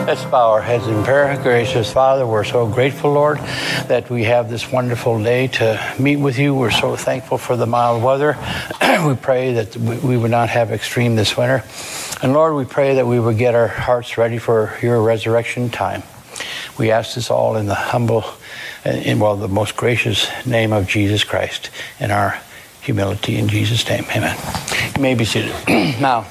Let's bow our heads in prayer. Gracious Father, we're so grateful, Lord, that we have this wonderful day to meet with you. We're so thankful for the mild weather. We pray that we would not have extreme this winter. And Lord, we pray that we would get our hearts ready for your resurrection time. We ask this all in the humble, the most gracious name of Jesus Christ, in our humility in Jesus' name. Amen. You may be seated. Now,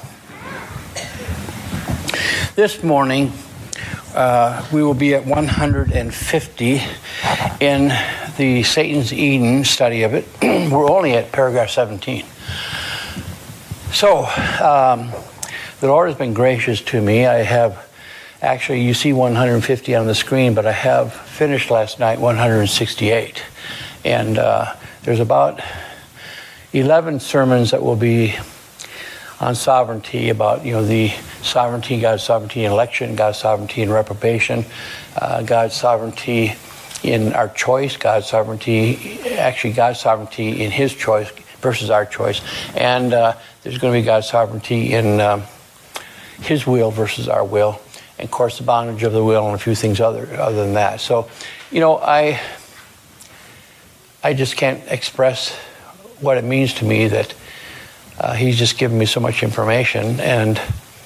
this morning, we will be at 150 in the Satan's Eden study of it. We're only at paragraph 17. So, the Lord has been gracious to me. I have, actually, you see 150 on the screen, but I have finished last night 168. And there's about 11 sermons that will be on sovereignty, about, the sovereignty, God's sovereignty in election, God's sovereignty in reprobation, God's sovereignty in our choice, God's sovereignty in his choice versus our choice, and there's going to be God's sovereignty in his will versus our will, and of course the bondage of the will and a few things other than that. So, I just can't express what it means to me that he's just given me so much information, and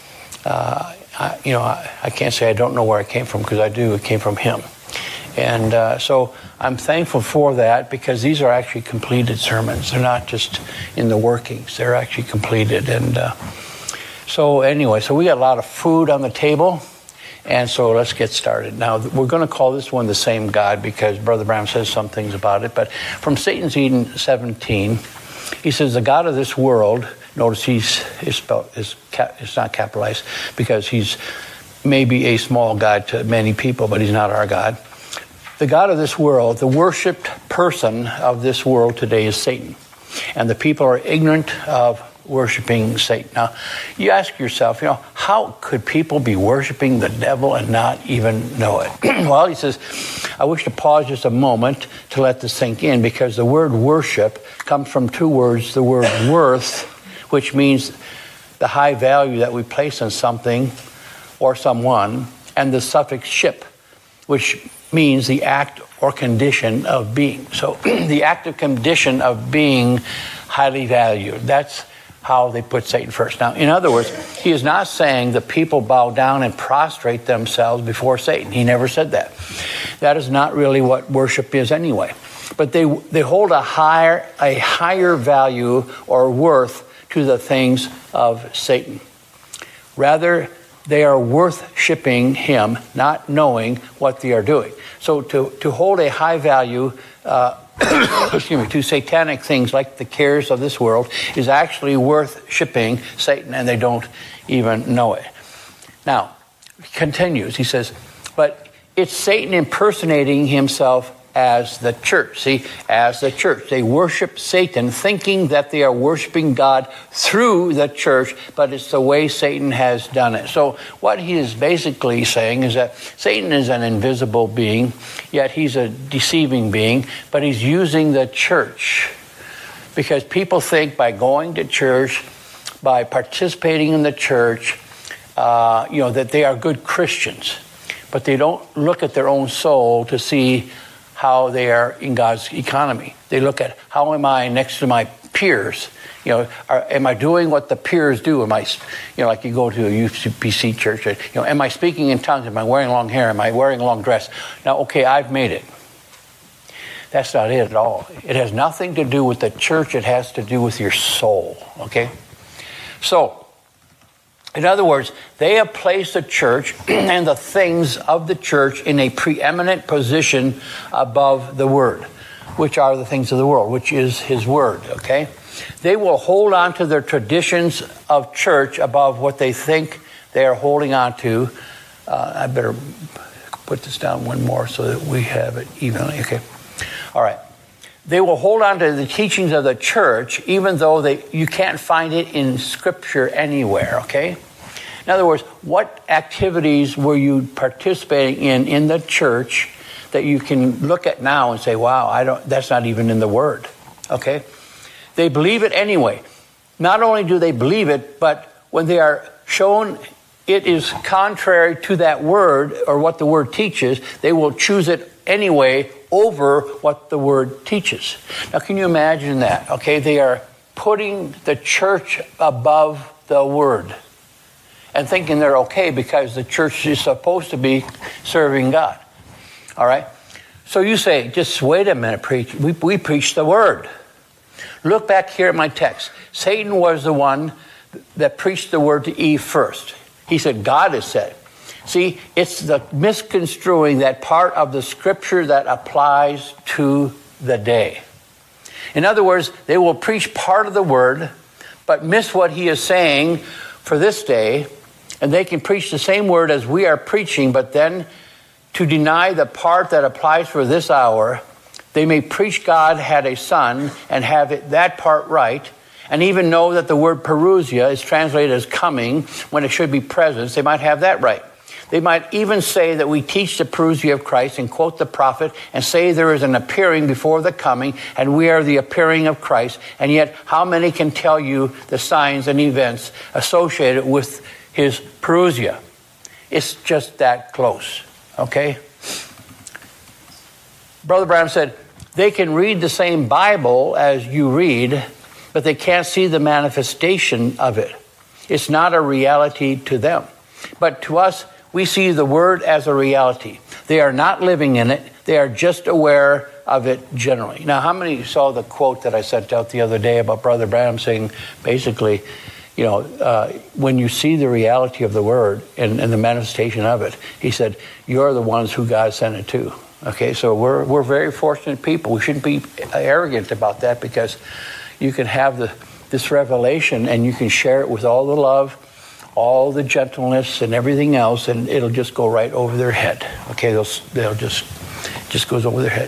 I can't say I don't know where it came from, because I do. It came from him. And so I'm thankful for that, because these are actually completed sermons. They're not just in the workings. They're actually completed. And so we got a lot of food on the table. And so let's get started. Now, we're going to call this one The Same God, because Brother Brown says some things about it. But from Satan's Eden 17, he says, the God of this world, notice it's not capitalized, because he's maybe a small God to many people, but he's not our God. The God of this world, the worshipped person of this world today is Satan. And the people are ignorant of worshiping Satan. Now, you ask yourself, how could people be worshiping the devil and not even know it? Well, he says, I wish to pause just a moment to let this sink in, because the word worship comes from two words, the word worth, which means the high value that we place on something or someone, and the suffix ship, which means the act or condition of being. So the active condition of being highly valued. That's how they put Satan first. Now, in other words, he is not saying the people bow down and prostrate themselves before Satan. He never said that. That is not really what worship is anyway. But they hold a higher value or worth to the things of Satan. Rather, they are worshiping him, not knowing what they are doing. So to hold a high value to satanic things like the cares of this world is actually worshiping Satan, and they don't even know it. Now, he continues. He says, but it's Satan impersonating himself as the church. See, as the church. They worship Satan thinking that they are worshiping God through the church, but it's the way Satan has done it. So what he is basically saying is that Satan is an invisible being, yet he's a deceiving being, but he's using the church. Because people think by going to church, by participating in the church, that they are good Christians. But they don't look at their own soul to see how they are in God's economy. They look at, how am I next to my peers? Am I doing what the peers do? Am I, like you go to a UPC church, am I speaking in tongues? Am I wearing long hair? Am I wearing a long dress? Now, okay, I've made it. That's not it at all. It has nothing to do with the church. It has to do with your soul, okay? So, in other words, they have placed the church and the things of the church in a preeminent position above the word, which are the things of the world, which is his word, okay? They will hold on to their traditions of church above what they think they are holding on to. I better put this down one more so that we have it evenly, okay? All right. They will hold on to the teachings of the church, even though you can't find it in Scripture anywhere, okay? In other words, what activities were you participating in the church that you can look at now and say, wow, that's not even in the Word, okay? They believe it anyway. Not only do they believe it, but when they are shown it is contrary to that word or what the word teaches, they will choose it anyway over what the word teaches. Now, can you imagine that? Okay, they are putting the church above the word and thinking they're okay because the church is supposed to be serving God. All right? So you say, just wait a minute, preach. We preach the word. Look back here at my text. Satan was the one that preached the word to Eve first. He said, God has said. See, it's the misconstruing that part of the scripture that applies to the day. In other words, they will preach part of the word, but miss what he is saying for this day, and they can preach the same word as we are preaching, but then to deny the part that applies for this hour, they may preach God had a son and have that part right, and even know that the word parousia is translated as coming when it should be presence. They might have that right. They might even say that we teach the parousia of Christ and quote the prophet and say there is an appearing before the coming and we are the appearing of Christ. And yet, how many can tell you the signs and events associated with his parousia? It's just that close, okay? Brother Branham said, they can read the same Bible as you read, but they can't see the manifestation of it. It's not a reality to them. But to us, we see the word as a reality. They are not living in it. They are just aware of it generally. Now, how many saw the quote that I sent out the other day about Brother Branham saying, basically, when you see the reality of the word and the manifestation of it, he said, you're the ones who God sent it to. Okay, so we're very fortunate people. We shouldn't be arrogant about that because you can have this revelation and you can share it with all the love, all the gentleness and everything else, and it'll just go right over their head. Okay, they'll just goes over their head.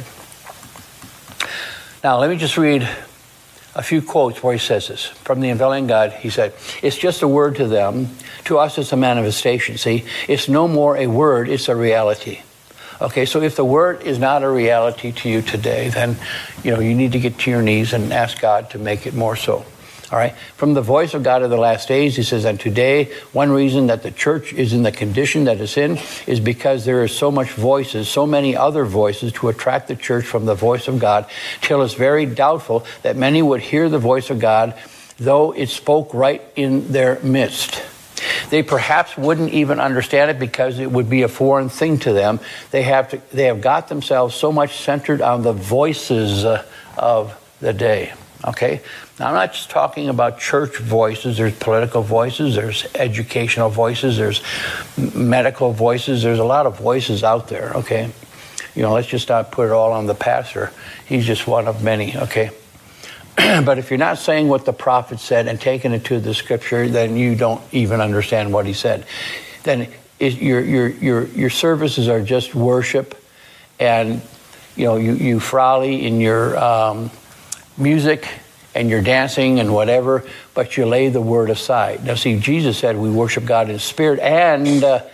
Now, let me just read a few quotes where he says this. From the Unveiling God, he said, it's just a word to them. To us, it's a manifestation. See, it's no more a word, it's a reality. Okay, so if the word is not a reality to you today, then, you need to get to your knees and ask God to make it more so. All right. From the voice of God of the last days, he says, and today, one reason that the church is in the condition that it's in is because there is so much voices, so many other voices to attract the church from the voice of God, till it's very doubtful that many would hear the voice of God, though it spoke right in their midst. They perhaps wouldn't even understand it because it would be a foreign thing to them. They have got themselves so much centered on the voices of the day. Okay? Now, I'm not just talking about church voices. There's political voices. There's educational voices. There's medical voices. There's a lot of voices out there, okay? Let's just not put it all on the pastor. He's just one of many, okay? But if you're not saying what the prophet said and taking it to the scripture, then you don't even understand what he said. Then your services are just worship, and you frolic in your music and your dancing and whatever, but you lay the word aside. Now, see, Jesus said we worship God in spirit and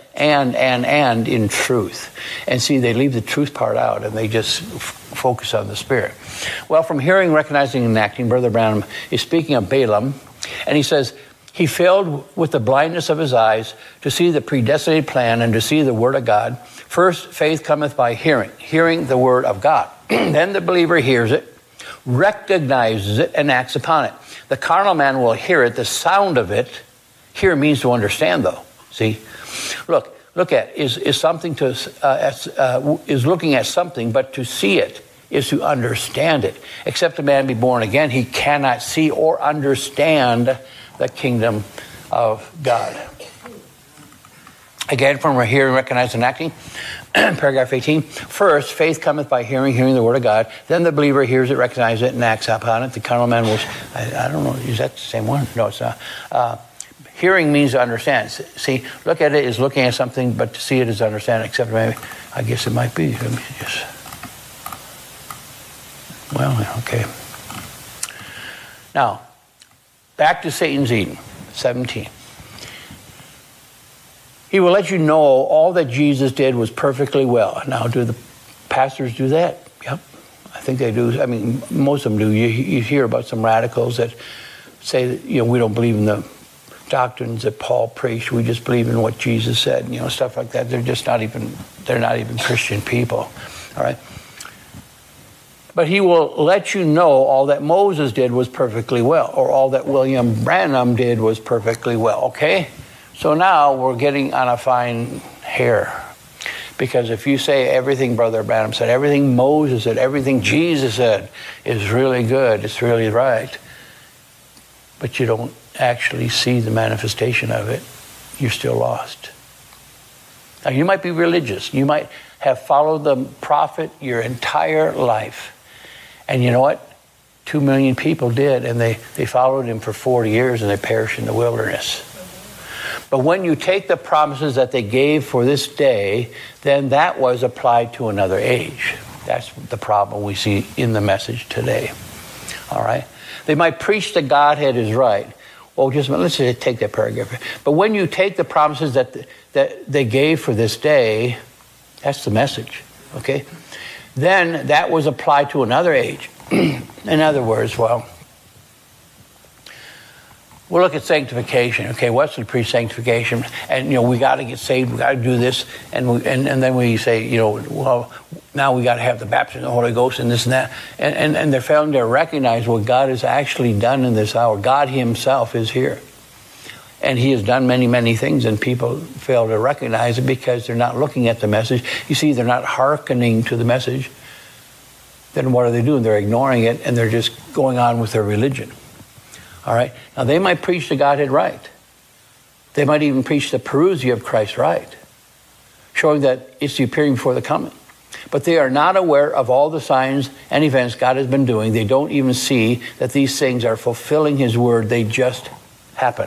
in truth. And see, they leave the truth part out and they just focus on the spirit. Well, from hearing, recognizing, and acting, Brother Branham is speaking of Balaam, and he says, he failed with the blindness of his eyes to see the predestinated plan and to see the word of God. First, faith cometh by hearing the word of God. Then the believer hears it, recognizes it, and acts upon it. The carnal man will hear it, the sound of it. Hear means to understand, though. See, look at is something to is looking at something, but to see it is to understand it. Except a man be born again, he cannot see or understand the kingdom of God. Again, from hearing, recognizing, and acting. Paragraph 18. First, faith cometh by hearing the word of God. Then the believer hears it, recognizes it, and acts upon it. The carnal man will... I don't know, is that the same one? No, it's not. Hearing means to understand. See, look at it is looking at something, but to see it is to understand. Except maybe, I guess it might be. Let me just... Well, okay. Now, back to Satan's Eden, 17. He will let you know all that Jesus did was perfectly well. Now, do the pastors do that? Yep, I think they do. I mean, most of them do. You hear about some radicals that say that, we don't believe in the doctrines that Paul preached. We just believe in what Jesus said, stuff like that. They're not even Christian people. All right. But he will let you know all that Moses did was perfectly well, or all that William Branham did was perfectly well, okay? So now we're getting on a fine hair. Because if you say everything Brother Branham said, everything Moses said, everything Jesus said is really good, it's really right, but you don't actually see the manifestation of it, you're still lost. Now, you might be religious. You might have followed the prophet your entire life. And you know what? 2 million people did, and they followed him for 40 years, and they perished in the wilderness. But when you take the promises that they gave for this day, then that was applied to another age. That's the problem we see in the message today. All right? They might preach the Godhead is right. Well, let's just take that paragraph. But when you take the promises that they gave for this day, that's the message, okay? Then that was applied to another age. In other words, we'll look at sanctification. Okay, Wesley preached sanctification, and we got to get saved. We got to do this, and then we say, now we got to have the baptism of the Holy Ghost and this and that, and they're failing to recognize what God has actually done in this hour. God Himself is here, and He has done many, many things, and people fail to recognize it because they're not looking at the message. You see, they're not hearkening to the message. Then what are they doing? They're ignoring it, and they're just going on with their religion. All right? Now, they might preach the Godhead right. They might even preach the parousia of Christ right, showing that it's the appearing before the coming. But they are not aware of all the signs and events God has been doing. They don't even see that these things are fulfilling His word. They just happened.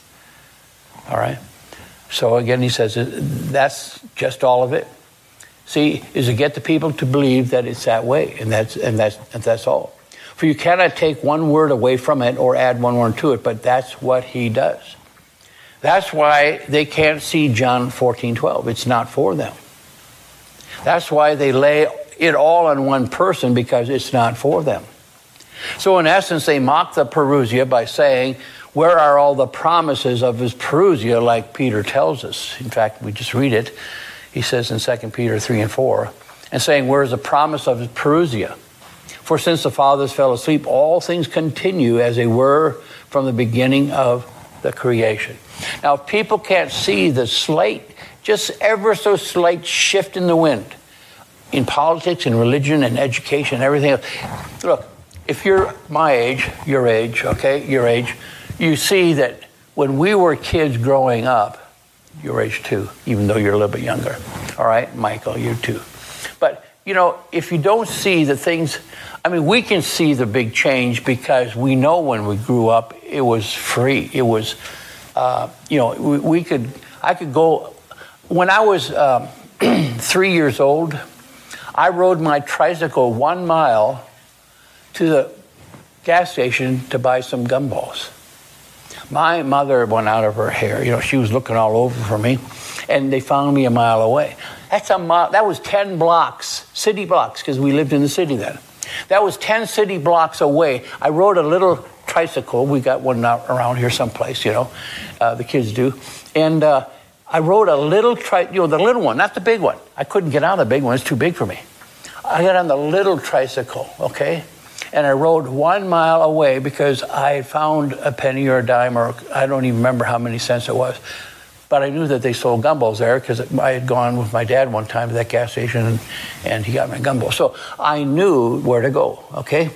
All right? So again, he says, that's just all of it. See, is to get the people to believe that it's that way, and that's all. For you cannot take one word away from it or add one word to it, but that's what He does. That's why they can't see John 14:12. It's not for them. That's why they lay it all on one person, because it's not for them. So in essence, they mock the parousia by saying, where are all the promises of His parousia, like Peter tells us? In fact, we just read it. He says in 2 Peter 3 and 4, and saying, where is the promise of His parousia? For since the fathers fell asleep, all things continue as they were from the beginning of the creation. Now, if people can't see the just ever so slight shift in the wind, in politics and religion and education and everything else. Look, if you're my age, your age, you see that when we were kids growing up, your age too, even though you're a little bit younger. All right, Michael, you too. But, if you don't see the things, we can see the big change because we know when we grew up, it was free. It was, I could go, when I was 3 years old, I rode my tricycle 1 mile to the gas station to buy some gumballs. My mother went out of her hair. She was looking all over for me, and they found me a mile away. That was 10 blocks, city blocks, because we lived in the city then. That was 10 city blocks away. I rode a little tricycle. We got one around here someplace, the kids do. And I rode a little the little one, not the big one. I couldn't get on the big one. It's too big for me. I got on the little tricycle, okay? And I rode 1 mile away because I found a penny or a dime, or I don't even remember how many cents it was. But I knew that they sold gumballs there because I had gone with my dad one time to that gas station, and he got me a gumball. So I knew where to go, okay?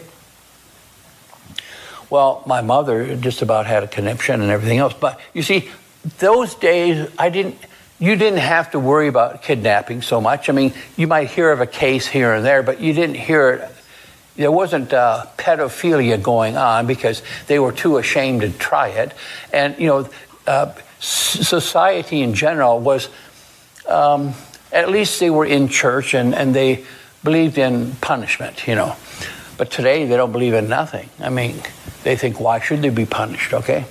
Well, my mother just about had a conniption and everything else. But you see, those days, you didn't have to worry about kidnapping so much. You might hear of a case here and there, but you didn't hear it. There wasn't pedophilia going on because they were too ashamed to try it. And, society in general was, at least they were in church and they believed in punishment, But today they don't believe in nothing. They think, why should they be punished, okay?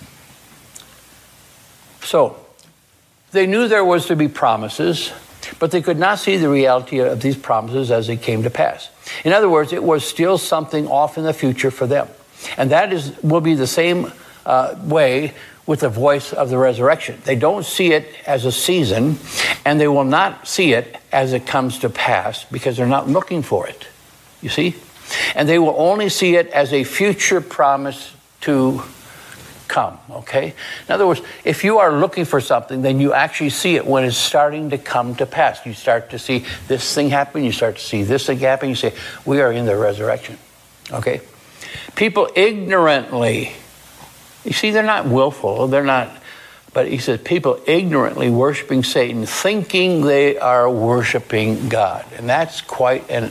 So, they knew there was to be promises, but they could not see the reality of these promises as they came to pass. In other words, it was still something off in the future for them. And that will be the same way with the voice of the resurrection. They don't see it as a season, and they will not see it as it comes to pass because they're not looking for it. You see? And they will only see it as a future promise to come, okay? In other words, if you are looking for something, then you actually see it when it's starting to come to pass. You start to see this thing happen, you start to see this thing happen, you say, we are in the resurrection, okay? People ignorantly, you see, they're not willful, they're not, but he says people ignorantly worshiping Satan, thinking they are worshiping God. And that's quite an,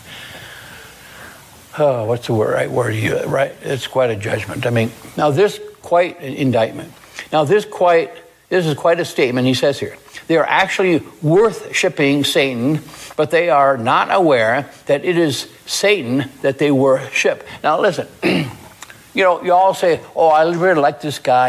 what's the right word to use, right? It's quite a judgment. I mean, now this quite an indictment. Now this is quite a statement he says here. They are actually worshiping Satan, but they are not aware that it is Satan that they worship. Now listen, you all say, oh, I really like this guy,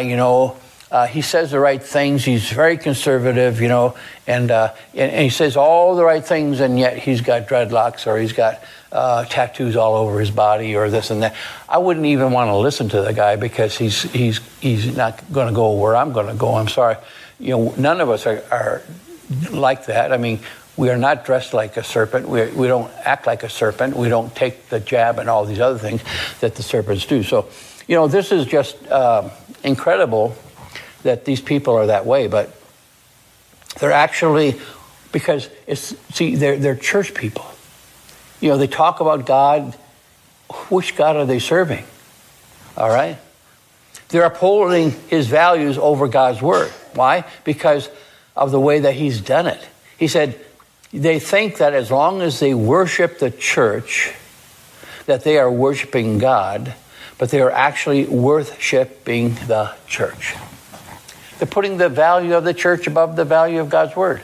he says the right things, he's very conservative, and he says all the right things, and yet he's got dreadlocks or he's got tattoos all over his body or this and that. I wouldn't even want to listen to the guy because he's not going to go where I'm going to go. I'm sorry. None of us are like that. I mean, we are not dressed like a serpent. We don't act like a serpent. We don't take the jab and all these other things that the serpents do. So, this is just incredible that these people are that way. But they're actually, because they're church people. They talk about God. Which God are they serving? All right? They're upholding his values over God's word. Why? Because of the way that he's done it. He said they think that as long as they worship the church, that they are worshiping God, but they are actually worshiping the church. They're putting the value of the church above the value of God's word.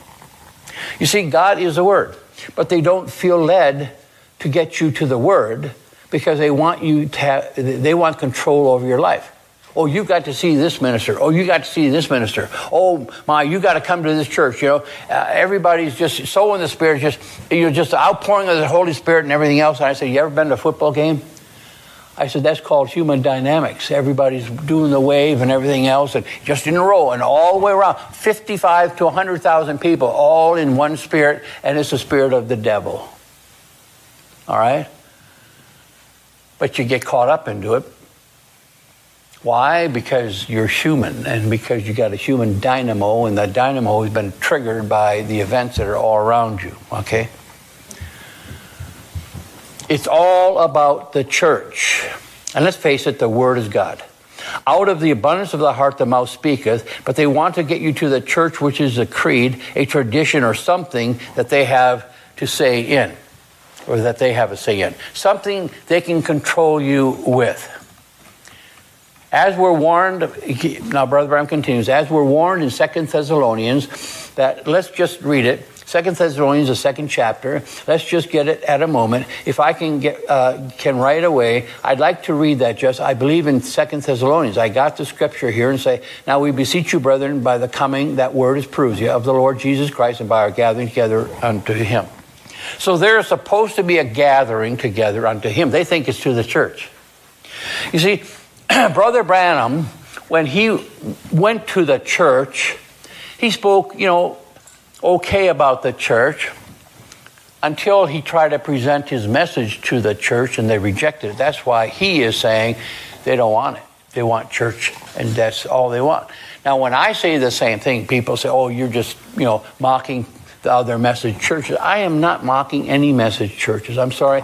You see, God is the word, but they don't feel led to get you to the word because they want they want control over your life. Oh, you got to see this minister. Oh, you got to see this minister. Oh, you got to come to this church. Everybody's just so in the Spirit, just outpouring of the Holy Spirit and everything else. And I said, you ever been to a football game? I said, that's called human dynamics. Everybody's doing the wave and everything else, and just in a row and all the way around. 55 to 100,000 people, all in one spirit, and it's the spirit of the devil. All right? But you get caught up into it. Why? Because you're human, and because you got a human dynamo, and the dynamo has been triggered by the events that are all around you, okay? It's all about the church. And let's face it, the word is God. Out of the abundance of the heart, the mouth speaketh, but they want to get you to the church, which is a creed, a tradition, or something that they have to say in, or that they have a say in. Something they can control you with. As we're warned, now Brother Branham continues, as we're warned in 2 Thessalonians, that let's just read it. 2 Thessalonians, the 2nd chapter. Let's just get it at a moment. If I can right away, I'd like to read that just, I believe in 2 Thessalonians. I got the scripture here and say, now we beseech you, brethren, by the coming, that word is proves you, of the Lord Jesus Christ, and by our gathering together unto him. So there's supposed to be a gathering together unto him. They think it's to the church. You see, Brother Branham, when he went to the church, he spoke, okay about the church until he tried to present his message to the church and they rejected it. That's why he is saying they don't want it. They want church, and that's all they want. Now, when I say the same thing, people say, oh, you're just, mocking the other message churches. I am not mocking any message churches. I'm sorry.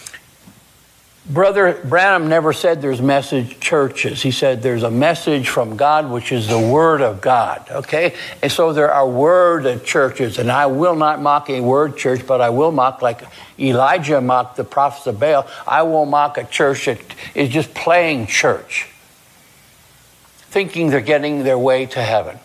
Brother Branham never said there's message churches. He said there's a message from God, which is the Word of God, okay? And so there are word churches, and I will not mock a word church, but I will mock, like Elijah mocked the prophets of Baal, I will mock a church that is just playing church, thinking they're getting their way to heaven.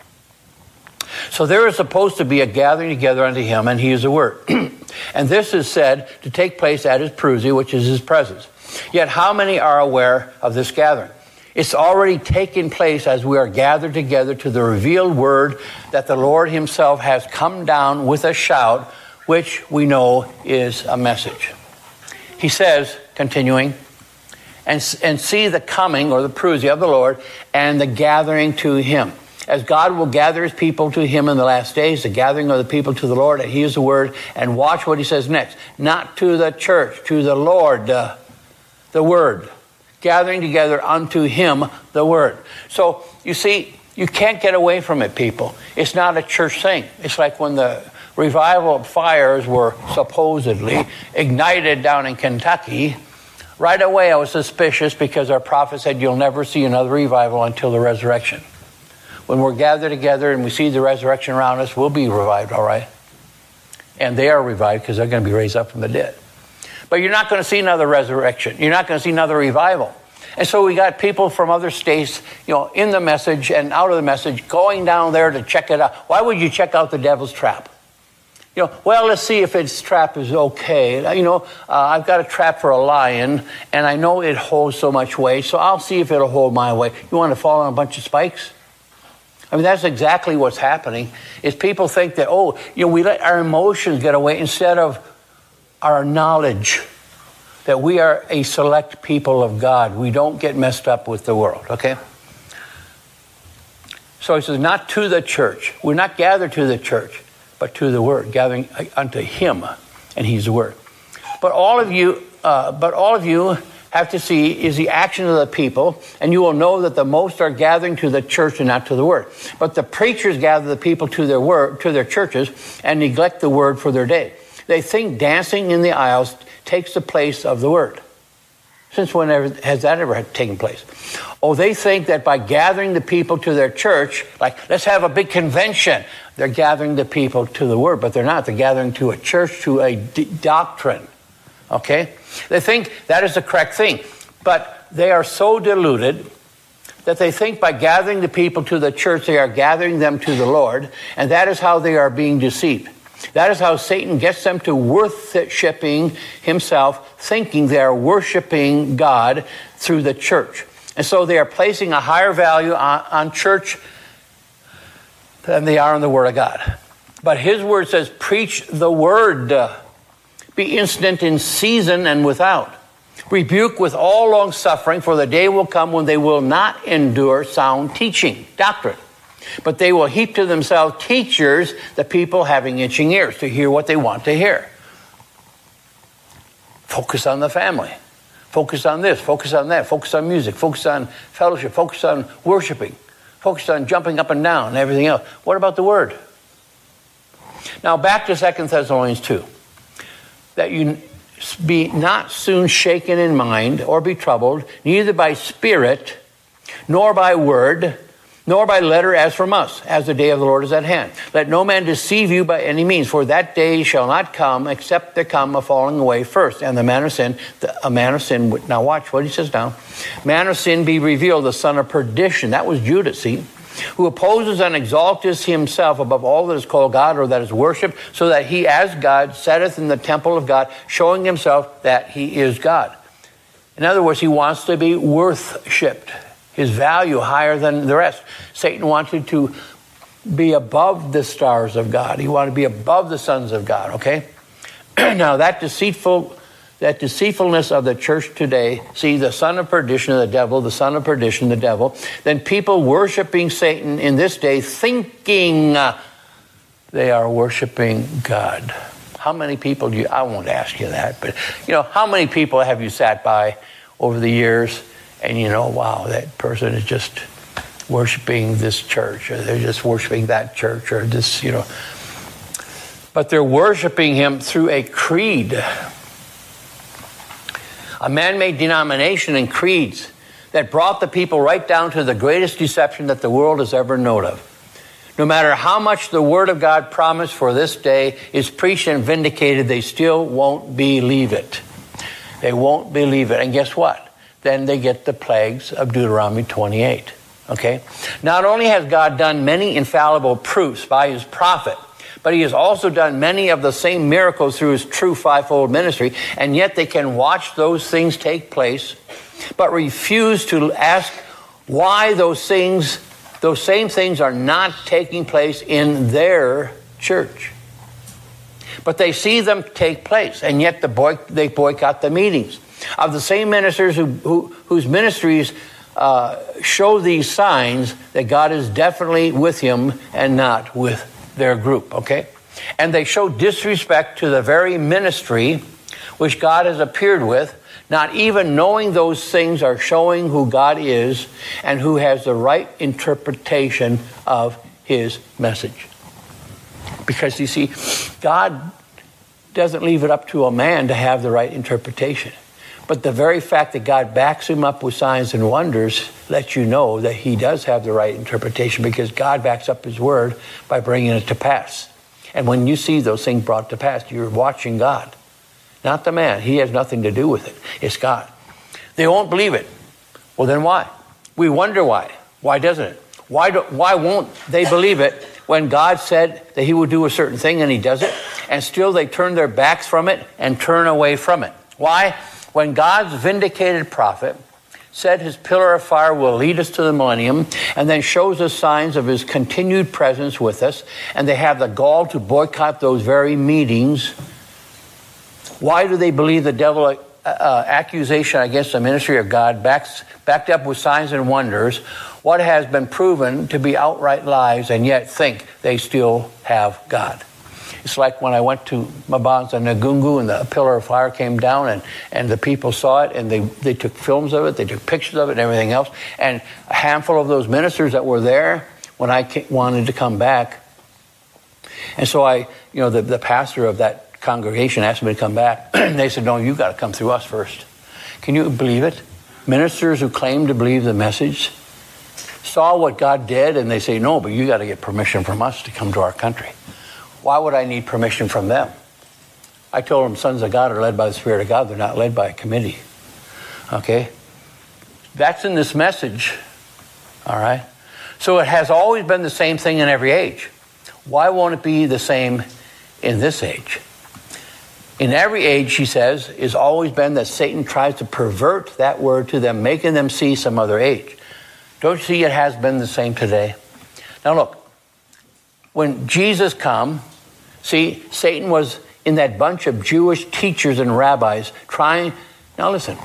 So there is supposed to be a gathering together unto him, and he is the word. And this is said to take place at his parousia, which is his presence. Yet how many are aware of this gathering? It's already taken place as we are gathered together to the revealed word that the Lord himself has come down with a shout, which we know is a message. He says, continuing, and see the coming or the parousia of the Lord and the gathering to him. As God will gather his people to him in the last days, the gathering of the people to the Lord, and he is the word. And watch what he says next. Not to the church, to the Lord, the word. Gathering together unto him, the word. So, you see, you can't get away from it, people. It's not a church thing. It's like when the revival fires were supposedly ignited down in Kentucky. Right away I was suspicious because our prophet said you'll never see another revival until the resurrection. When we're gathered together and we see the resurrection around us, we'll be revived, all right? And they are revived because they're going to be raised up from the dead. But you're not going to see another resurrection. You're not going to see another revival. And so we got people from other states, in the message and out of the message, going down there to check it out. Why would you check out the devil's trap? Well, let's see if its trap is okay. I've got a trap for a lion, and I know it holds so much weight, so I'll see if it'll hold my weight. You want to fall on a bunch of spikes? I mean, that's exactly what's happening, is people think that, we let our emotions get away instead of our knowledge that we are a select people of God. We don't get messed up with the world, okay? So he says, not to the church. We're not gathered to the church, but to the word, gathering unto him, and he's the word. But all of you have to see is the action of the people, and you will know that the most are gathering to the church and not to the word. But the preachers gather the people to their churches, and neglect the word for their day. They think dancing in the aisles takes the place of the word. Since when has that ever taken place? They think that by gathering the people to their church, like, let's have a big convention, they're gathering the people to the word, but they're not. They're gathering to a church, to a doctrine. Okay? They think that is the correct thing. But they are so deluded that they think by gathering the people to the church, they are gathering them to the Lord, and that is how they are being deceived. That is how Satan gets them to worshiping himself, thinking they are worshiping God through the church. And so they are placing a higher value on church than they are on the Word of God. But his word says, preach the word. Be instant in season and without. Rebuke with all long suffering, for the day will come when they will not endure sound teaching, doctrine. But they will heap to themselves teachers, the people having itching ears to hear what they want to hear. Focus on the family. Focus on this, focus on that, focus on music, focus on fellowship, focus on worshiping, focus on jumping up and down and everything else. What about the word? Now back to 2 Thessalonians 2. That you be not soon shaken in mind or be troubled, neither by spirit, nor by word, nor by letter as from us, as the day of the Lord is at hand. Let no man deceive you by any means, for that day shall not come, except there come a falling away first, and the man of sin, now watch what he says now, man of sin be revealed, the son of perdition. That was Judas, see, who opposes and exalteth himself above all that is called God or that is worshipped, so that he as God setteth in the temple of God, showing himself that he is God. In other words, he wants to be worshipped. His value higher than the rest. Satan wanted to be above the stars of God. He wanted to be above the sons of God, okay? Now that deceitfulness of the church today, see, the son of perdition, the devil, the son of perdition, the devil, then people worshiping Satan in this day thinking they are worshiping God. How many people I won't ask you that, but how many people have you sat by over the years and wow, that person is just worshiping this church, or they're just worshiping that church, or this, But they're worshiping him through a creed. A man-made denomination and creeds that brought the people right down to the greatest deception that the world has ever known of. No matter how much the Word of God promised for this day is preached and vindicated, they still won't believe it. They won't believe it. And guess what? Then they get the plagues of Deuteronomy 28. Okay? Not only has God done many infallible proofs by his prophet, but he has also done many of the same miracles through his true fivefold ministry, and yet they can watch those things take place, but refuse to ask why those same things are not taking place in their church. But they see them take place, and yet they boycott the meetings. of the same ministers whose ministries show these signs that God is definitely with him and not with their group, okay? And they show disrespect to the very ministry which God has appeared with, not even knowing those things are showing who God is and who has the right interpretation of his message. Because you see, God doesn't leave it up to a man to have the right interpretation. But the very fact that God backs him up with signs and wonders lets you know that he does have the right interpretation, because God backs up his word by bringing it to pass. And when you see those things brought to pass, you're watching God, not the man. He has nothing to do with it. It's God. They won't believe it. Well, then why? We wonder why. Why doesn't it? Why won't they believe it when God said that he would do a certain thing and he does it, and still they turn their backs from it and turn away from it? Why? When God's vindicated prophet said his pillar of fire will lead us to the millennium, and then shows us signs of his continued presence with us, and they have the gall to boycott those very meetings, why do they believe the devil accusation against the ministry of God backed up with signs and wonders, what has been proven to be outright lies, and yet think they still have God? It's like when I went to Mabanza Nagungu and the pillar of fire came down and the people saw it, and they took films of it, they took pictures of it and everything else. And a handful of those ministers that were there when I wanted to come back. And so the pastor of that congregation asked me to come back. And they said, no, you got to come through us first. Can you believe it? Ministers who claim to believe the message saw what God did, and they say, no, but you got to get permission from us to come to our country. Why would I need permission from them? I told them sons of God are led by the Spirit of God. They're not led by a committee. Okay? That's in this message. All right? So it has always been the same thing in every age. Why won't it be the same in this age? In every age, she says, it's always been that Satan tries to pervert that word to them, making them see some other age. Don't you see it has been the same today? Now look, when Jesus come, see, Satan was in that bunch of Jewish teachers and rabbis trying. Now listen,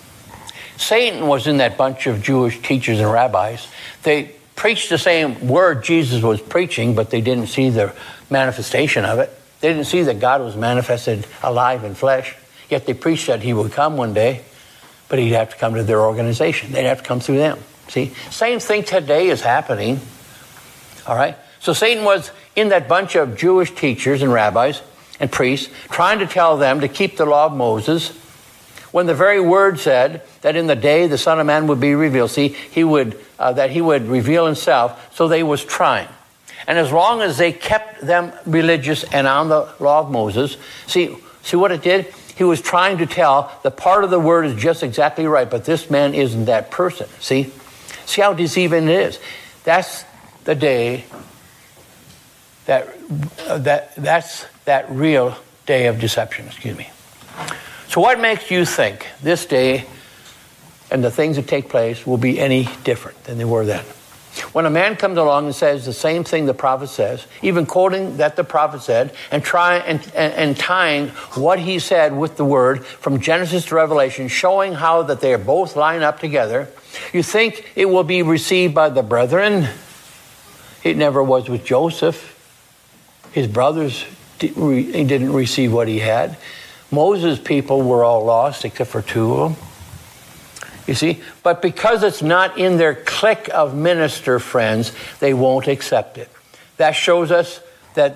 Satan was in that bunch of Jewish teachers and rabbis. They preached the same word Jesus was preaching, but they didn't see the manifestation of it. They didn't see that God was manifested alive in flesh. Yet they preached that he would come one day, but he'd have to come to their organization. They'd have to come through them. See, same thing today is happening. All right? So Satan was in that bunch of Jewish teachers and rabbis and priests trying to tell them to keep the law of Moses, when the very word said that in the day the Son of Man would be revealed. See, that he would reveal himself. So they was trying. And as long as they kept them religious and on the law of Moses, see what it did? He was trying to tell the part of the word is just exactly right, but this man isn't that person. See how deceiving it is. That's the day that's that real day of deception. Excuse me. So what makes you think this day and the things that take place will be any different than they were then? When a man comes along and says the same thing the prophet says, even quoting that the prophet said, and tying what he said with the word from Genesis to Revelation, showing how that they are both line up together, you think it will be received by the brethren? It never was with Joseph. His brothers didn't receive what he had. Moses' people were all lost except for 2 of them. You see? But because it's not in their clique of minister friends, they won't accept it. That shows us that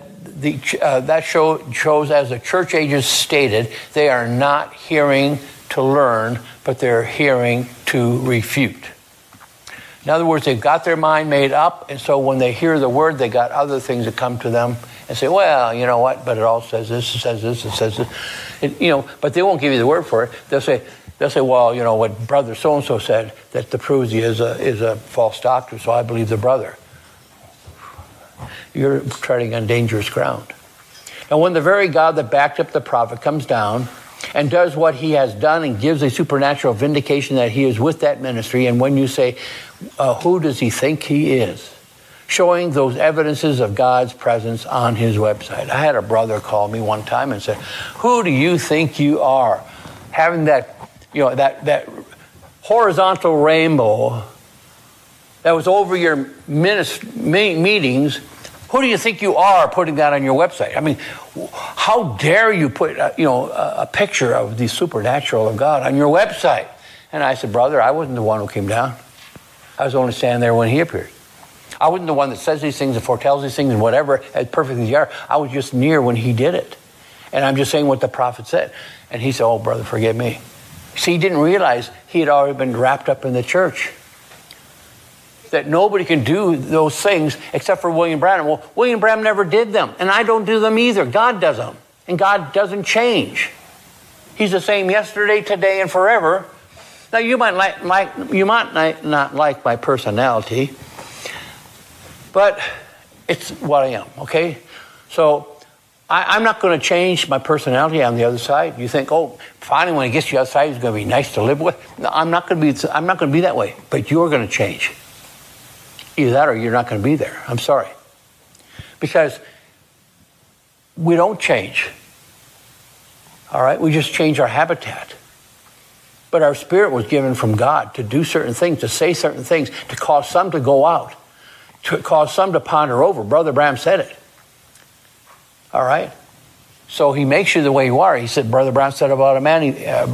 shows as the church ages stated, they are not hearing to learn, but they're hearing to refute. In other words, they've got their mind made up, and so when they hear the word, they got other things that come to them and say, well, you know what, but it all says this, it says this, it says this. But they won't give you the word for it. They'll say, well, what brother so-and-so said, that the Prusi is a false doctor, so I believe the brother. You're treading on dangerous ground. And when the very God that backed up the prophet comes down and does what he has done and gives a supernatural vindication that he is with that ministry, and when you say, who does he think he is? Showing those evidences of God's presence on his website. I had a brother call me one time and said, who do you think you are? Having that, that horizontal rainbow that was over your meetings, who do you think you are putting that on your website? I mean, how dare you put a picture of the supernatural of God on your website? And I said, brother, I wasn't the one who came down. I was only standing there when he appeared. I wasn't the one that says these things and foretells these things and whatever, as perfect as you are. I was just near when he did it. And I'm just saying what the prophet said. And he said, oh, brother, forgive me. See, he didn't realize he had already been wrapped up in the church. That nobody can do those things except for William Branham. Well, William Branham never did them, and I don't do them either. God does them, and God doesn't change. He's the same yesterday, today, and forever. Now, you might not like my personality, but it's what I am, okay? So I'm not going to change my personality on the other side. You think, oh, finally when he gets to the other side, he's going to be nice to live with. No, I'm not going to be that way, but you're going to change. Either that or you're not going to be there. I'm sorry. Because we don't change. All right? We just change our habitat. But our spirit was given from God to do certain things, to say certain things, to cause some to go out, to cause some to ponder over. Brother Branham said it. All right? So he makes you the way you are. He said, Brother Branham said about a man,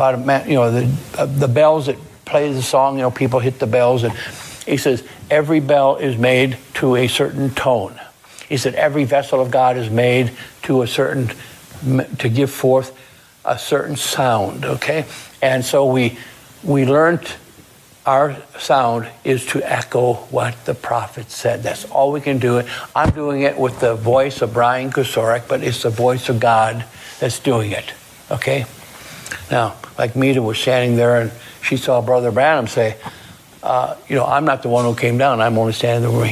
the bells that play the song, people hit the bells, and he says, every bell is made to a certain tone. He said, every vessel of God is made to give forth a certain sound, okay? And so we learned our sound is to echo what the prophet said. That's all we can do. I'm doing it with the voice of Brian Kosoric, but it's the voice of God that's doing it, okay? Now, like Mita was standing there, and she saw Brother Branham say, I'm not the one who came down. I'm only standing there where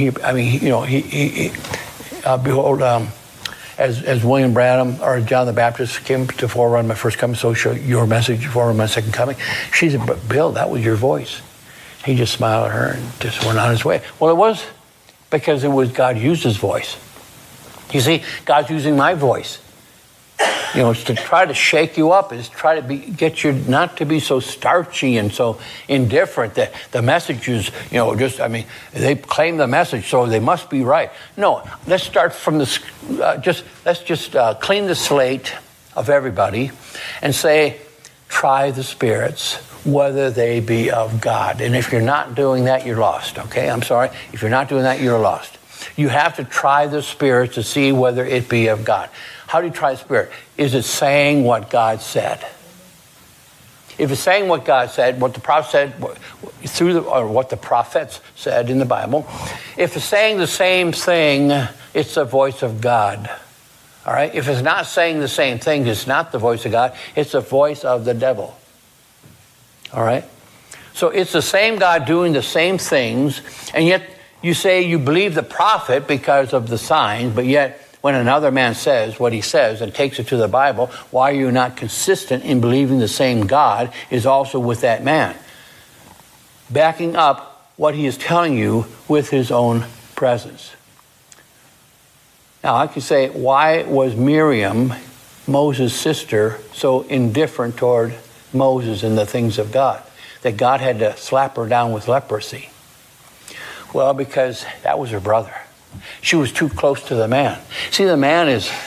behold, as William Branham or John the Baptist came to forerun my first coming, so shall your message forerun my second coming. She said, but Bill, that was your voice. He just smiled at her and just went on his way. Well, it was because God used his voice. You see, God's using my voice. It's to try to shake you up, is try to get you not to be so starchy and so indifferent that the message is, they claim the message, so they must be right. No, let's start from let's just clean the slate of everybody and say, try the spirits, whether they be of God. And if you're not doing that, you're lost, okay? I'm sorry. If you're not doing that, you're lost. You have to try the spirits to see whether it be of God. How do you try the spirit? Is it saying what God said? If it's saying what God said, what the prophet said or what the prophets said in the Bible, if it's saying the same thing, it's the voice of God. All right? If it's not saying the same thing, it's not the voice of God. It's the voice of the devil. All right? So it's the same God doing the same things, and yet you say you believe the prophet because of the signs, but yet when another man says what he says and takes it to the Bible, why are you not consistent in believing the same God is also with that man? Backing up what he is telling you with his own presence. Now, I could say, why was Miriam, Moses' sister, so indifferent toward Moses and the things of God? That God had to slap her down with leprosy. Well, because that was her brother. She was too close to the man. See, the man,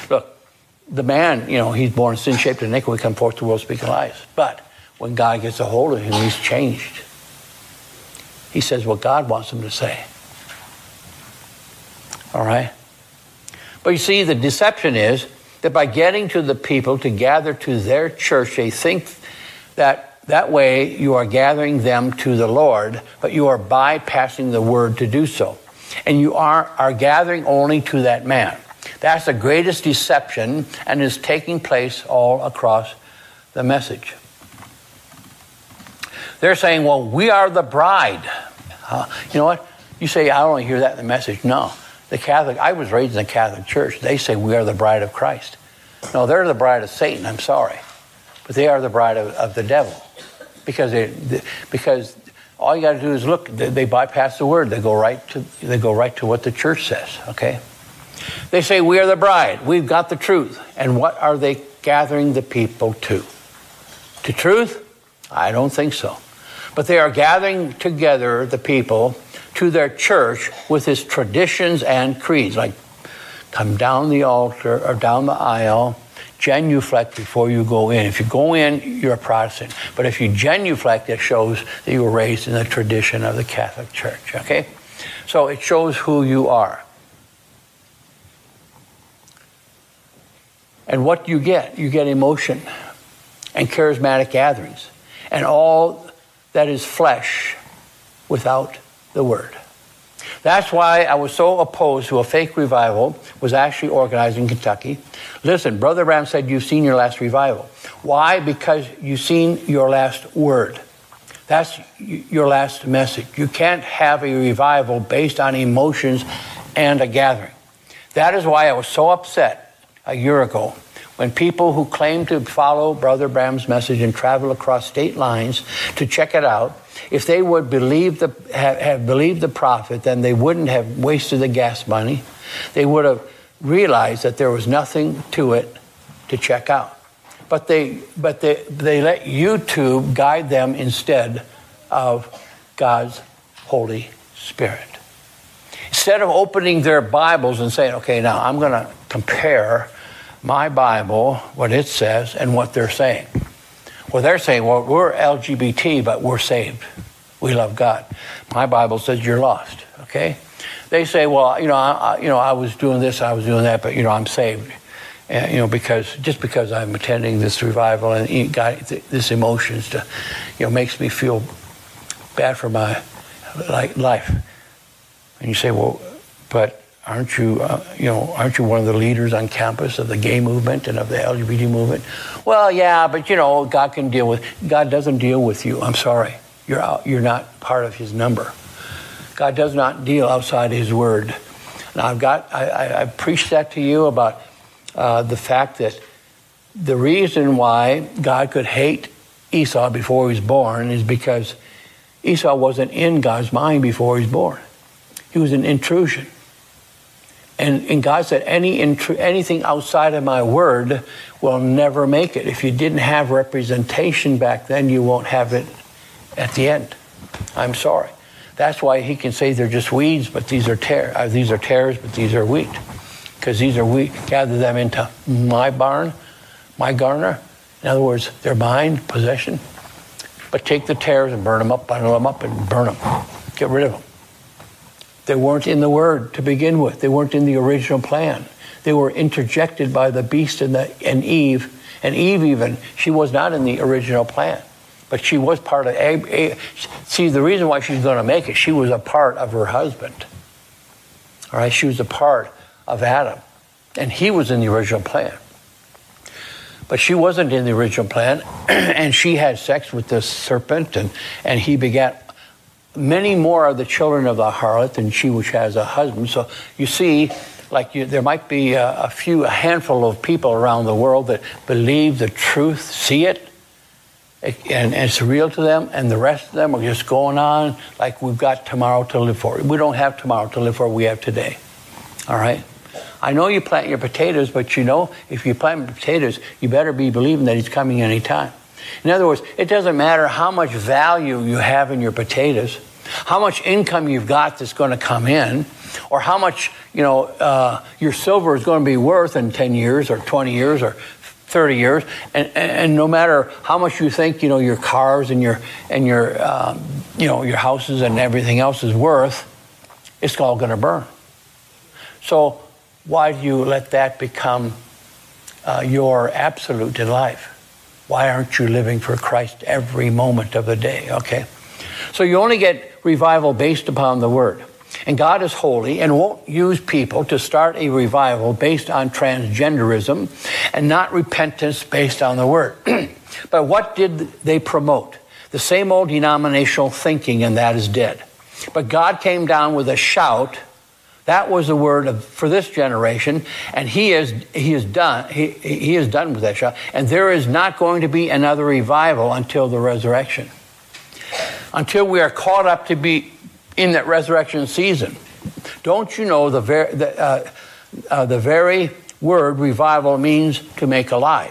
he's born sin-shaped and naked, we come forth to the world speaking lies. But when God gets a hold of him, he's changed. He says what God wants him to say. All right? But you see, the deception is that by getting to the people to gather to their church, they think that way you are gathering them to the Lord, but you are bypassing the word to do so. And you are gathering only to that man. That's the greatest deception and is taking place all across the message. They're saying, well, we are the bride. You know what? You say, I don't hear that in the message. No. I was raised in the Catholic Church. They say we are the bride of Christ. No, they're the bride of Satan. I'm sorry. But they are the bride of the devil. Because all you got to do is look. They bypass the word. They go right to what the church says. Okay. They say we are the bride. We've got the truth. And what are they gathering the people to? To truth? I don't think so. But they are gathering together the people to their church with its traditions and creeds, like come down the altar or down the aisle, genuflect before you go in. If you go in, you're a Protestant. But if you genuflect, it shows that you were raised in the tradition of the Catholic Church, okay? So it shows who you are. And what you get emotion and charismatic gatherings and all that is flesh without the Word. That's why I was so opposed to a fake revival was actually organized in Kentucky. Listen, Brother Branham said you've seen your last revival. Why? Because you've seen your last word. That's your last message. You can't have a revival based on emotions and a gathering. That is why I was so upset a year ago when people who claim to follow Brother Branham's message and travel across state lines to check it out, if they would have believed the prophet, then they wouldn't have wasted the gas money. They would have realized that there was nothing to it to check out. But they let YouTube guide them instead of God's Holy Spirit. Instead of opening their Bibles and saying, okay, now I'm going to compare my Bible, what it says, and what they're saying. Well, they're saying, well, we're LGBT, but we're saved. We love God. My Bible says you're lost, okay? They say, well, I was doing this, I was doing that, but, I'm saved. Because I'm attending this revival and God, this emotions makes me feel bad for my life. And you say, well, but aren't you one of the leaders on campus of the gay movement and of the LGBT movement? Well, yeah, but God doesn't deal with you. I'm sorry. You're not part of his number. God does not deal outside his word. Now I preached that to you about the fact that the reason why God could hate Esau before he was born is because Esau wasn't in God's mind before he was born. He was an intrusion. And God said, anything outside of my word will never make it. If you didn't have representation back then, you won't have it at the end. I'm sorry. That's why he can say they're just weeds, but these are tares, but these are wheat. Because these are wheat, gather them into my barn, my garner. In other words, they're mine, possession. But take the tares and burn them up, bundle them up and burn them. Get rid of them. They weren't in the Word to begin with. They weren't in the original plan. They were interjected by the beast and Eve. And Eve even, she was not in the original plan. But she was part of... See, the reason why she's going to make it, she was a part of her husband. All right? She was a part of Adam. And he was in the original plan. But she wasn't in the original plan. And she had sex with the serpent. And he begat many more of the children of the harlot than she which has a husband. So you see, there might be a handful of people around the world that believe the truth, see it, and it's real to them, and the rest of them are just going on like we've got tomorrow to live for. We don't have tomorrow to live for, we have today. All right? I know you plant your potatoes, but if you plant potatoes, you better be believing that he's coming anytime. In other words, it doesn't matter how much value you have in your potatoes, how much income you've got that's going to come in, or how much your silver is going to be worth in 10 years or 20 years or 30 years, and no matter how much you think your cars and your houses and everything else is worth, it's all going to burn. So why do you let that become your absolute in life? Why aren't you living for Christ every moment of the day? Okay. So you only get revival based upon the Word. And God is holy and won't use people to start a revival based on transgenderism and not repentance based on the Word. But what did they promote? The same old denominational thinking, and that is dead. But God came down with a shout. That was the word for this generation, and he is done with that shout. And there is not going to be another revival until the resurrection, until we are caught up to be in that resurrection season. Don't you know the very word revival means to make alive?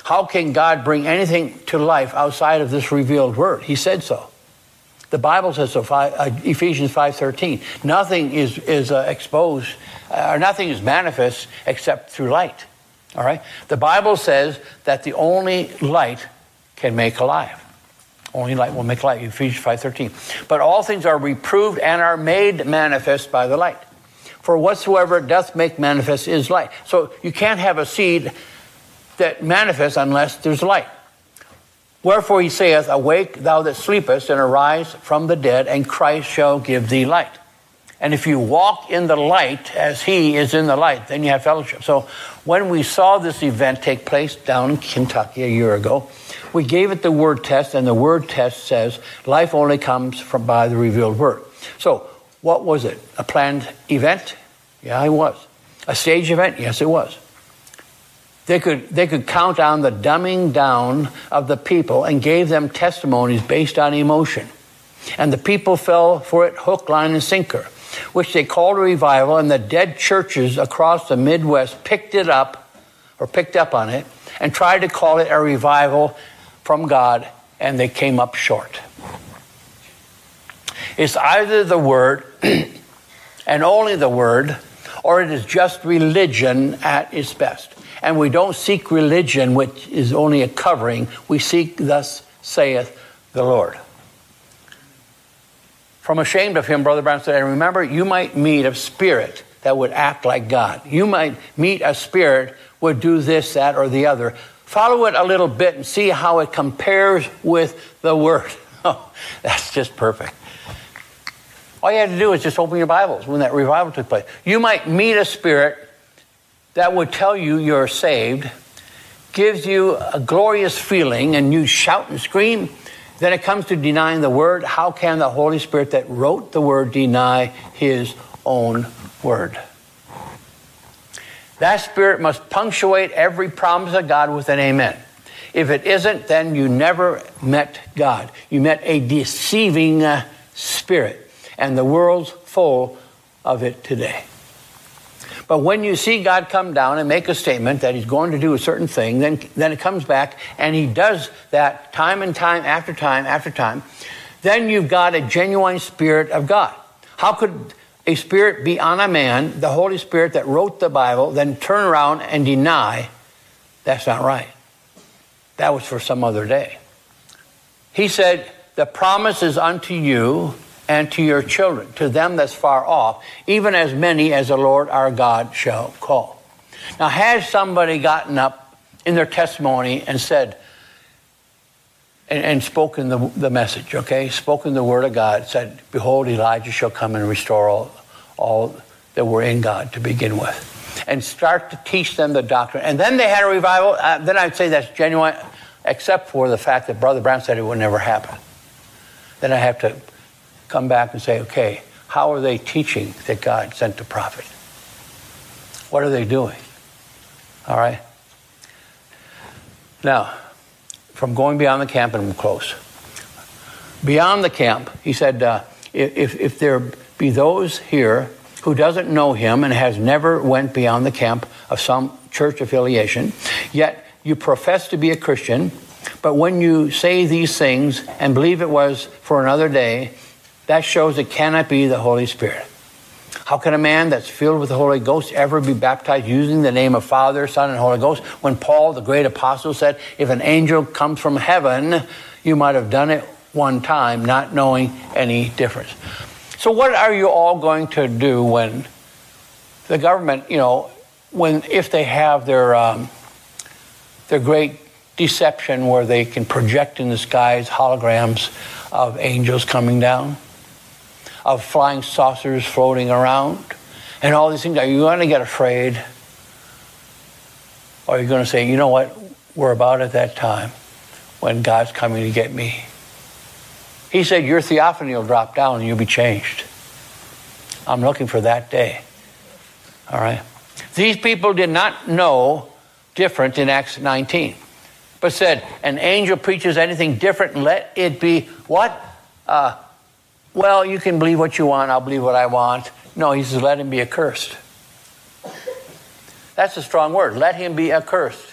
How can God bring anything to life outside of this revealed word? He said so. The Bible says so, Ephesians 5:13. Nothing is exposed, or nothing is manifest except through light. All right? The Bible says that the only light can make alive. Only light will make light, Ephesians 5:13. But all things are reproved and are made manifest by the light. For whatsoever doth make manifest is light. So you can't have a seed that manifests unless there's light. Wherefore he saith, awake thou that sleepest, and arise from the dead, and Christ shall give thee light. And if you walk in the light as he is in the light, then you have fellowship. So when we saw this event take place down in Kentucky a year ago, we gave it the word test, and the word test says life only comes by the revealed word. So what was it? A planned event? Yeah, it was. A stage event? Yes, it was. They could count on the dumbing down of the people and gave them testimonies based on emotion. And the people fell for it hook, line, and sinker, which they called a revival, and the dead churches across the Midwest picked up on it and tried to call it a revival from God, and they came up short. It's either the word and only the word, or it is just religion at its best. And we don't seek religion, which is only a covering. We seek, thus saith the Lord. From ashamed of him, Brother Brown said, and remember, you might meet a spirit that would act like God. You might meet a spirit would do this, that, or the other. Follow it a little bit and see how it compares with the Word. Oh, that's just perfect. All you had to do is just open your Bibles when that revival took place. You might meet a spirit that would tell you you're saved, gives you a glorious feeling, and you shout and scream. Then it comes to denying the Word. How can the Holy Spirit that wrote the Word deny His own Word? That spirit must punctuate every promise of God with an amen. If it isn't, then you never met God. You met a deceiving spirit. And the world's full of it today. But when you see God come down and make a statement that he's going to do a certain thing, then it comes back and he does that time and time after time after time. Then you've got a genuine Spirit of God. How could a spirit be on a man, the Holy Spirit that wrote the Bible, then turn around and deny? That's not right. That was for some other day. He said, the promise is unto you and to your children, to them that's far off, even as many as the Lord our God shall call. Now, has somebody gotten up in their testimony and said, and spoken the message, okay? Spoken the word of God, said, behold, Elijah shall come and restore all that were in God to begin with. And start to teach them the doctrine. And then they had a revival. Then I'd say that's genuine, except for the fact that Brother Brown said it would never happen. Then I have to come back and say, okay, how are they teaching that God sent the prophet? What are they doing? All right? Now, from going beyond the camp, and we'll close. Beyond the camp, he said, if there be those here who doesn't know him and has never went beyond the camp of some church affiliation, yet you profess to be a Christian, but when you say these things and believe it was for another day, that shows it cannot be the Holy Spirit. How can a man that's filled with the Holy Ghost ever be baptized using the name of Father, Son, and Holy Ghost? When Paul, the great apostle, said, if an angel comes from heaven, you might have done it one time, not knowing any difference. So what are you all going to do when the government, if they have their great deception where they can project in the skies holograms of angels coming down, of flying saucers floating around, and all these things? Are you going to get afraid? Or are you going to say, you know what, we're about at that time when God's coming to get me? He said, your theophany will drop down and you'll be changed. I'm looking for that day. All right? These people did not know different in Acts 19, but said, an angel preaches anything different, let it be what? Well, you can believe what you want, I'll believe what I want. No, he says, let him be accursed. That's a strong word. Let him be accursed.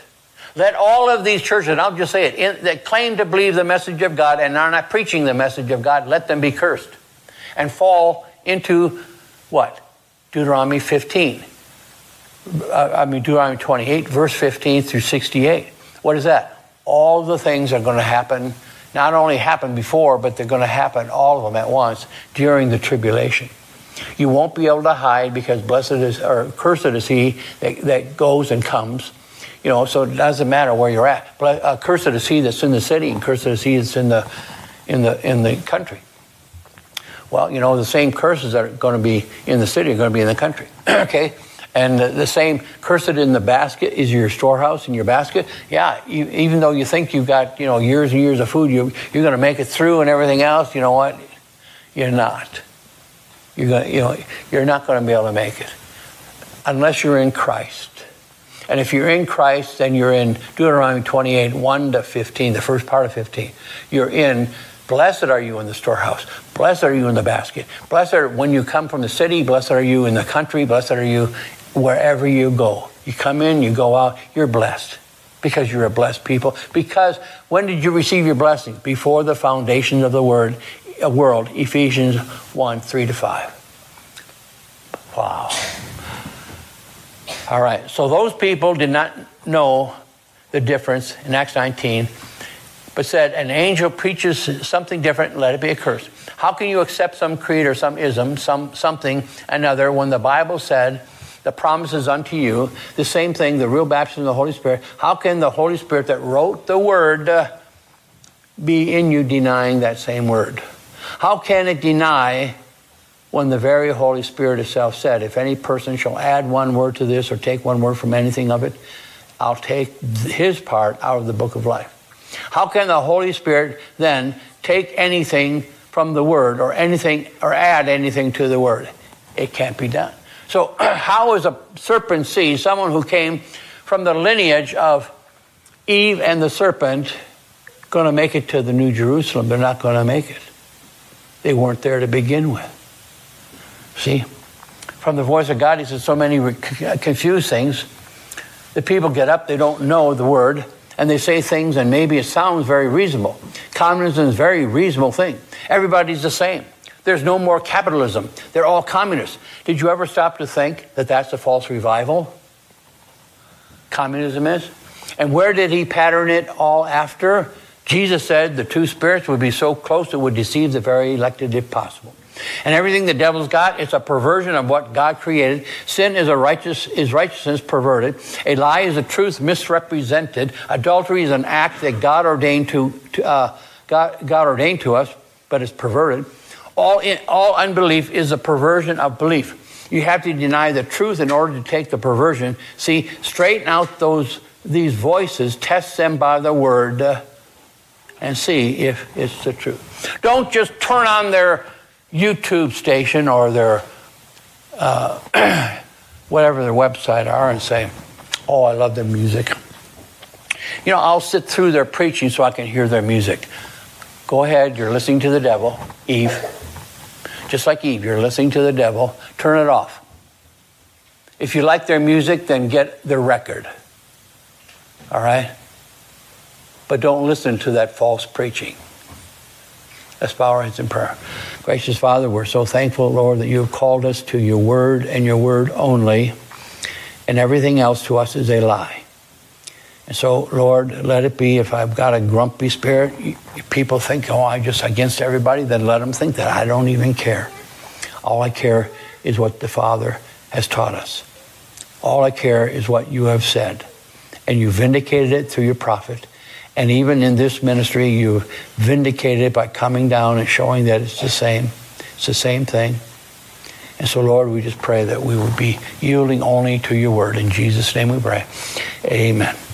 Let all of these churches, and I'll just say it, that claim to believe the message of God and are not preaching the message of God, let them be cursed and fall into what? Deuteronomy 15. Deuteronomy 28, verse 15 through 68. What is that? All the things are going to happen, not only happen before, but they're going to happen, all of them at once, during the tribulation. You won't be able to hide because blessed is, or cursed is he that goes and comes. So it doesn't matter where you're at. Cursed is he that's in the city, and cursed is he that's in the country. Well, the same curses that are going to be in the city are going to be in the country. Okay? And the same cursed in the basket is your storehouse and your basket. Yeah, even though you think you've got, years and years of food, you're going to make it through and everything else, you know what? You're not. You're not going to be able to make it unless you're in Christ. And if you're in Christ, then you're in Deuteronomy 28, 1 to 15, the first part of 15. You're in, blessed are you in the storehouse. Blessed are you in the basket. Blessed are when you come from the city. Blessed are you in the country. Blessed are you wherever you go. You come in, you go out, you're blessed. Because you're a blessed people. Because when did you receive your blessings? Before the foundation of the world, Ephesians 1, 3 to 5. Wow. All right, so those people did not know the difference in Acts 19, but said, an angel preaches something different, let it be a curse. How can you accept some creed or some ism, something, another, when the Bible said, the promise is unto you, the same thing, the real baptism of the Holy Spirit? How can the Holy Spirit that wrote the word be in you denying that same word? How can it deny when the very Holy Spirit itself said, if any person shall add one word to this or take one word from anything of it, I'll take his part out of the book of life. How can the Holy Spirit then take anything from the word or anything or add anything to the word? It can't be done. So how is a serpent seed, someone who came from the lineage of Eve and the serpent, going to make it to the New Jerusalem? They're not going to make it. They weren't there to begin with. See, from the voice of God, he says so many confused things. The people get up, they don't know the word, and they say things, and maybe it sounds very reasonable. Communism is a very reasonable thing. Everybody's the same. There's no more capitalism. They're all communists. Did you ever stop to think that that's a false revival? Communism is. And where did he pattern it all after? Jesus said the two spirits would be so close it would deceive the very elected if possible. And everything the devil's got, it's a perversion of what God created. Sin is righteousness perverted. A lie is a truth misrepresented. Adultery is an act that God ordained to us, but it's perverted. All unbelief is a perversion of belief. You have to deny the truth in order to take the perversion. See, straighten out these voices, test them by the word, and see if it's the truth. Don't just turn on their YouTube station or their whatever their website are and say, oh, I love their music. I'll sit through their preaching so I can hear their music. Go ahead, you're listening to the devil, Eve. Just like Eve, you're listening to the devil. Turn it off. If you like their music, then get their record. All right? But don't listen to that false preaching. Let's bow our heads in prayer. Gracious Father, we're so thankful, Lord, that you have called us to your word and your word only, and everything else to us is a lie. And so, Lord, let it be. If I've got a grumpy spirit, people think, oh, I'm just against everybody, then let them think that. I don't even care. All I care is what the Father has taught us. All I care is what you have said. And you vindicated it through your prophet. And even in this ministry, you vindicated it by coming down and showing that it's the same. It's the same thing. And so, Lord, we just pray that we will be yielding only to your word. In Jesus' name we pray. Amen.